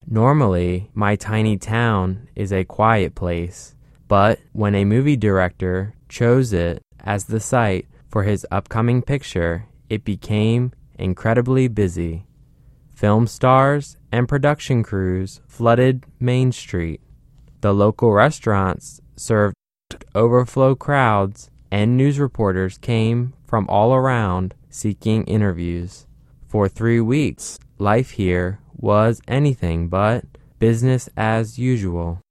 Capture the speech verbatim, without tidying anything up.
Normally, my tiny town is a quiet place, but when a movie director chose it as the site for his upcoming picture, it became incredibly busy. Film stars and production crews flooded Main Street. The local restaurants served overflow crowds, and news reporters came from all around seeking interviews. For three weeks, life here was anything but business as usual.